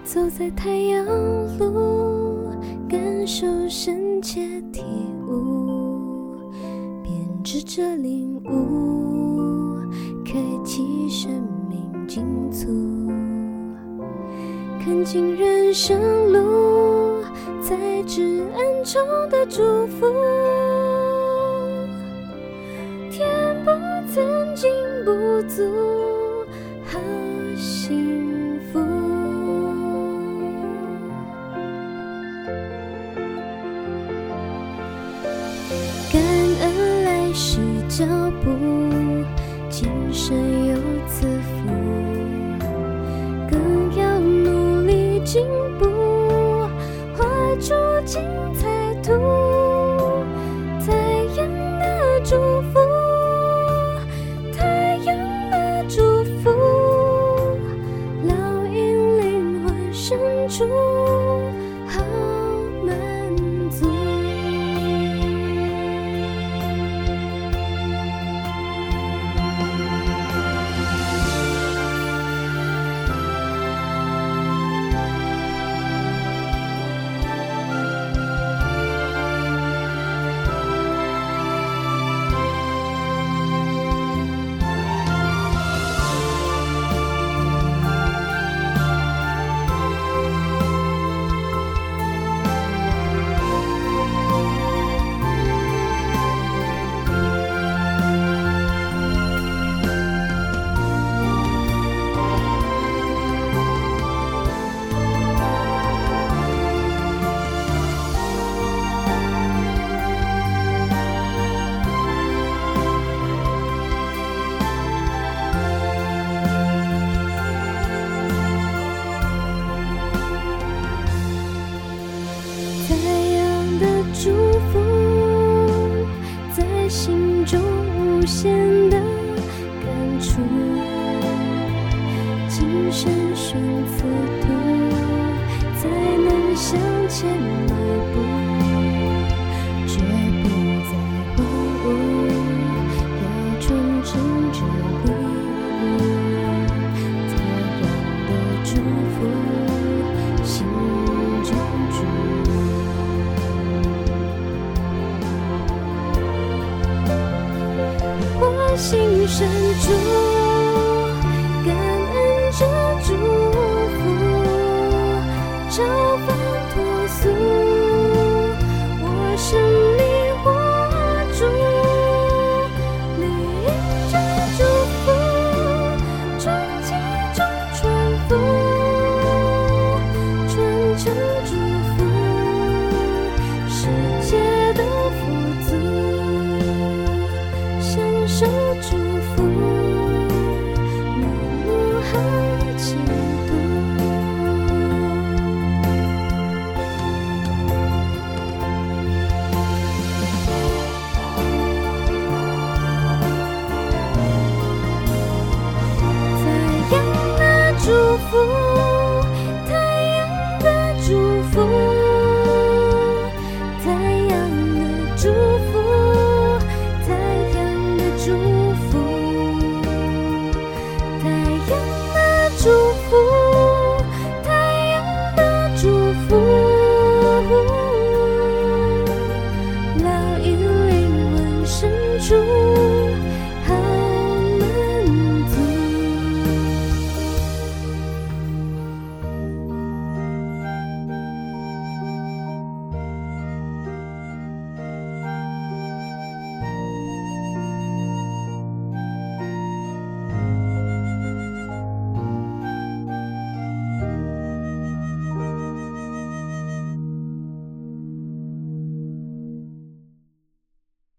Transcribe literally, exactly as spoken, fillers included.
走在太阳路，感受深切体悟，编织着领悟，开启生命精足，看尽人生路，在至恩中的祝福，填补曾经不足和幸福。感恩来时脚步，今生有赐福，更要努力进步，画出精彩图，太阳的祝福，太阳的祝福，烙印灵魂深处，好满足。祝福在心中无限的感触，今生选此途，才能向前迈步，绝不再荒芜，要纯真着礼物，太阳的祝福，心中住。我心深处